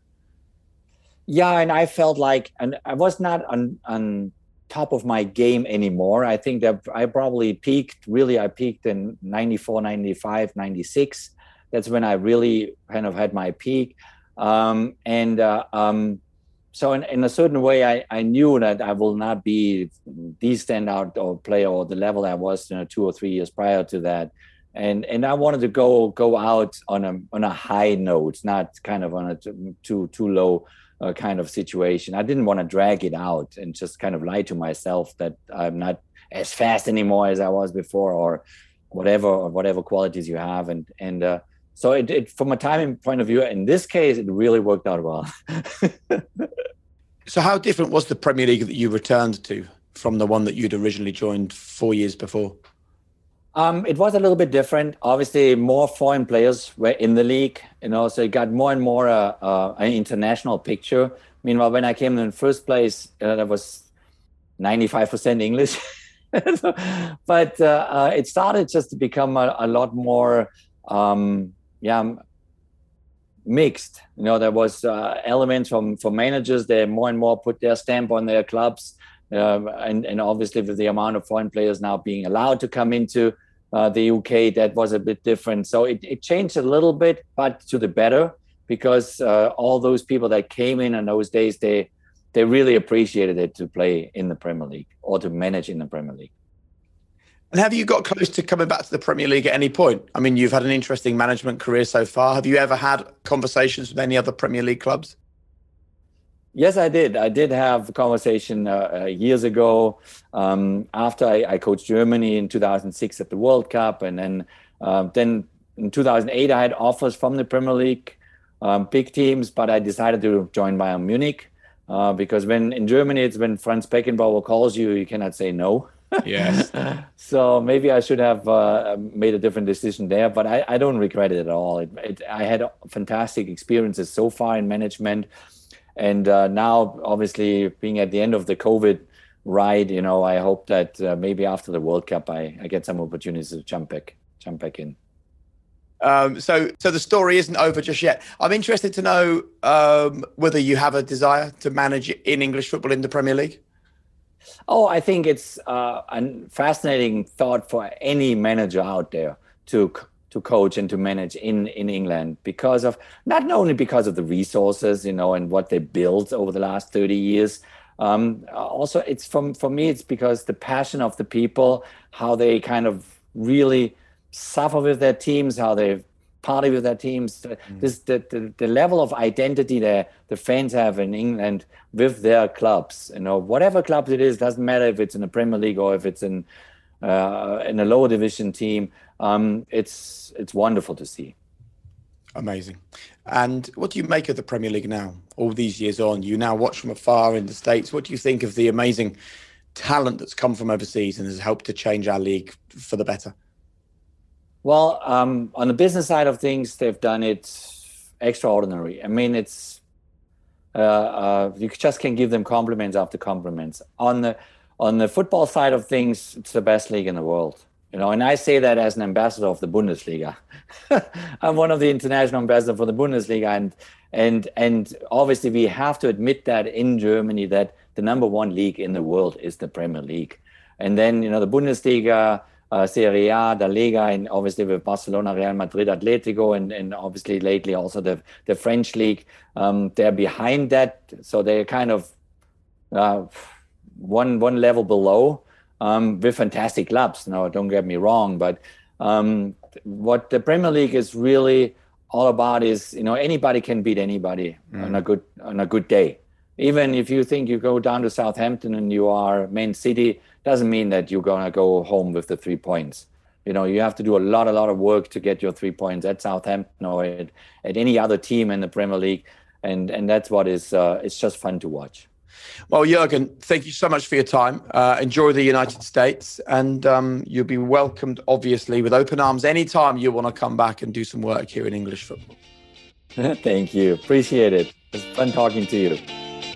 Yeah, and I felt like, and I was not on, on top of my game anymore. I think that I probably peaked, really, I peaked in ninety-four, ninety-five, ninety-six. That's when I really kind of had my peak. Um, and uh, um, so in, in a certain way, I, I knew that I will not be the standout or player or the level I was, you know, two or three years prior to that. And and I wanted to go go out on a on a high note, not kind of on a too too low Uh, kind of situation. I didn't want to drag it out and just kind of lie to myself that I'm not as fast anymore as I was before, or whatever, or whatever qualities you have. And and uh, so it, it, from a timing point of view, in this case, it really worked out well. So how different was the Premier League that you returned to from the one that you'd originally joined four years before? Um, it was a little bit different. Obviously, more foreign players were in the league, you know, so it got more and more uh, uh, an international picture. Meanwhile, when I came in the first place, uh, that was ninety-five percent English. so, but uh, uh, it started just to become a, a lot more, um, yeah, mixed. You know, there was uh, elements from, from managers. They more and more put their stamp on their clubs. Uh, and, and obviously with the amount of foreign players now being allowed to come into Uh, the U K, that was a bit different. So it, it changed a little bit, but to the better, because uh, all those people that came in in those days, they they really appreciated it to play in the Premier League or to manage in the Premier League. And have you got close to coming back to the Premier League at any point? I mean, you've had an interesting management career so far. Have you ever had conversations with any other Premier League clubs? Yes, I did. I did have a conversation uh, uh, years ago um, after I, I coached Germany in two thousand six at the World Cup. And then, uh, then in two thousand eight, I had offers from the Premier League, um, big teams, but I decided to join Bayern Munich uh, because when in Germany, it's when Franz Beckenbauer calls you, you cannot say no. Yes. So maybe I should have uh, made a different decision there, but I, I don't regret it at all. It, it, I had fantastic experiences so far in management. And uh, now, obviously, being at the end of the COVID ride, you know, I hope that uh, maybe after the World Cup, I, I get some opportunities to jump back, jump back in. Um, so, so the story isn't over just yet. I'm interested to know um, whether you have a desire to manage in English football in the Premier League. Oh, I think it's uh, a fascinating thought for any manager out there to to coach and to manage in, in England because of, not only because of the resources, you know, and what they built over the last thirty years. Um, also, it's from, for me, it's because the passion of the people, how they kind of really suffer with their teams, how they party with their teams. Mm. This, the, the, the level of identity that the fans have in England with their clubs, you know, whatever club it is, doesn't matter if it's in the Premier League or if it's in uh, in a lower division team. Um, it's it's wonderful to see. Amazing. And what do you make of the Premier League now? All these years on, you now watch from afar in the States. What do you think of the amazing talent that's come from overseas and has helped to change our league for the better? Well, um, on the business side of things, they've done it extraordinary. I mean, it's uh, uh, you just can give them compliments after compliments. On the on the football side of things, it's the best league in the world. You know, and I say that as an ambassador of the Bundesliga. I'm one of the international ambassadors for the Bundesliga, and and and obviously we have to admit that in Germany that the number one league in the world is the Premier League, and then you know the Bundesliga, uh, Serie A, the Liga, and obviously with Barcelona, Real Madrid, Atletico, and and obviously lately also the the French league. Um, they're behind that, so they're kind of uh, one one level below. Um, with fantastic clubs. No, don't get me wrong, but um, what the Premier League is really all about is, you know, anybody can beat anybody mm. on a good on a good day. Even if you think you go down to Southampton and you are Man City, doesn't mean that you're gonna go home with the three points. You know, you have to do a lot, a lot of work to get your three points at Southampton or at, at any other team in the Premier League, and and that's what is uh, it's just fun to watch. Well, Jurgen, thank you so much for your time. Uh, enjoy the United States, and um, you'll be welcomed, obviously, with open arms anytime you want to come back and do some work here in English football. Thank you. Appreciate it. It's fun talking to you.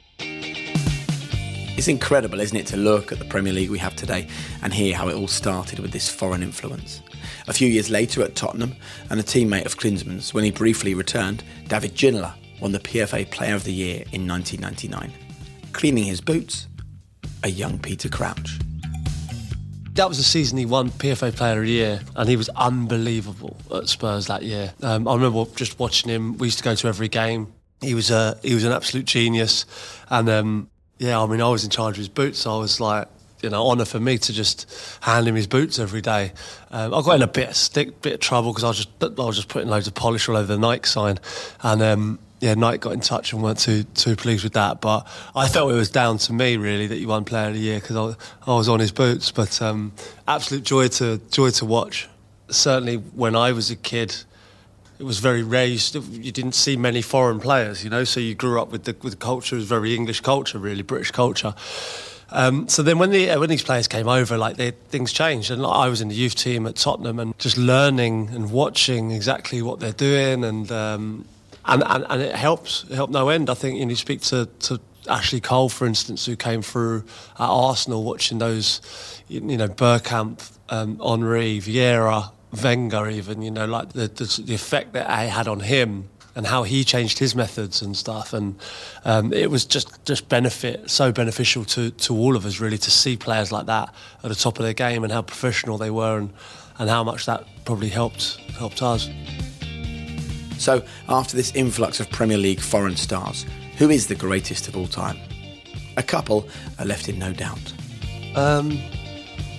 It's incredible, isn't it, to look at the Premier League we have today and hear how it all started with this foreign influence. A few years later at Tottenham, and a teammate of Klinsmann's, when he briefly returned, David Ginola won the P F A Player of the Year in nineteen ninety-nine. Cleaning his boots, a young Peter Crouch. That was the season he won P F A Player of the Year, and he was unbelievable at Spurs that year. Um, I remember just watching him. We used to go to every game. He was a he was an absolute genius, and um, yeah, I mean, I was in charge of his boots. So I was like, you know, honour for me to just hand him his boots every day. Um, I got in a bit of stick, bit of trouble because I was just I was just putting loads of polish all over the Nike sign, and. Um, Yeah, Nike got in touch and weren't too too pleased with that. But I felt it was down to me, really, that he won Player of the Year because I, I was on his boots. But um, absolute joy to joy to watch. Certainly when I was a kid, it was very rare. You, still, you didn't see many foreign players, you know, so you grew up with the, with the culture. It was very English culture, really, British culture. Um, so then when the when these players came over, like they, things changed. And I was in the youth team at Tottenham and just learning and watching exactly what they're doing and... Um, And, and and it helps, it helped no end. I think, you know, you speak to, to Ashley Cole, for instance, who came through at Arsenal, watching those, you know, Bergkamp, um, Henry, Vieira, Wenger even, you know, like the, the the effect that I had on him and how he changed his methods and stuff. And um, it was just, just benefit, so beneficial to, to all of us, really, to see players like that at the top of their game and how professional they were and, and how much that probably helped helped us. So, after this influx of Premier League foreign stars, who is the greatest of all time? A couple are left in no doubt. Um,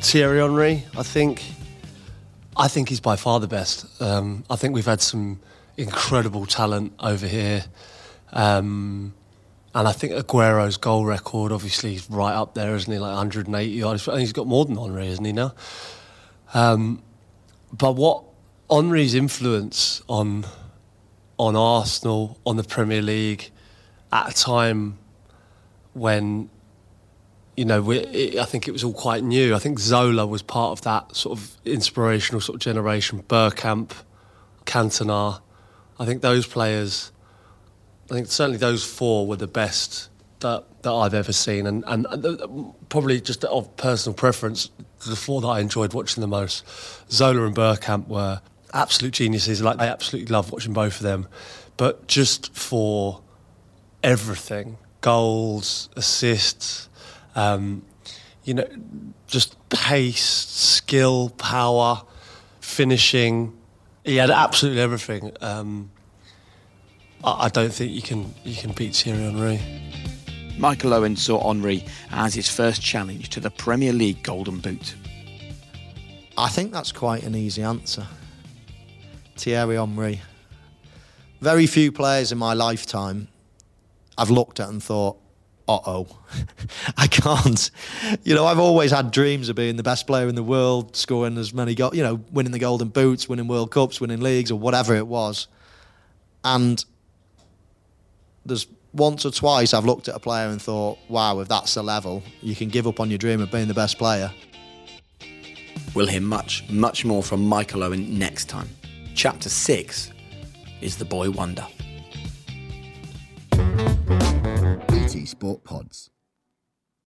Thierry Henry, I think. I think he's by far the best. Um, I think we've had some incredible talent over here. Um, and I think Aguero's goal record, obviously, is right up there, isn't he? Like one hundred eighty yards. I think he's got more than Henry, isn't he now? Um, but what Henry's influence on on Arsenal, on the Premier League, at a time when, you know, we, it, I think it was all quite new. I think Zola was part of that sort of inspirational sort of generation. Bergkamp, Cantona. I think those players, I think certainly those four were the best that, that I've ever seen. And, and probably just of personal preference, the four that I enjoyed watching the most, Zola and Bergkamp were absolute geniuses. Like, I absolutely love watching both of them. But just for everything, goals, assists, um, you know, just pace, skill, power, finishing. He had absolutely everything. Um, I, I don't think you can you can beat Thierry Henry. Michael Owen saw Henry as his first challenge to the Premier League Golden Boot. I think that's quite an easy answer. Thierry Henry. Very few players in my lifetime I've looked at and thought, uh-oh, I can't. You know, I've always had dreams of being the best player in the world, scoring as many goals, you know, winning the Golden Boots, winning World Cups, winning leagues, or whatever it was. And there's once or twice I've looked at a player and thought, wow, if that's the level, you can give up on your dream of being the best player. We'll hear much, much more from Michael Owen next time. Chapter six is The Boy Wonder. B T Sport Pods.